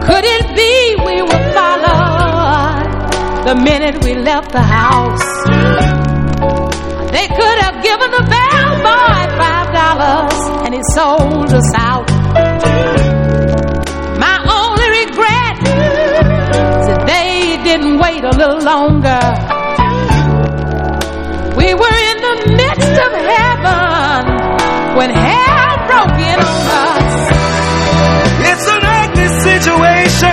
Could it be we were followed the minute we left the house? They could have given the bellboy $5 and he sold us out. My only regret is that they didn't wait a little longer. We were in the midst of heaven when hell broke in on us. It's an ugly situation.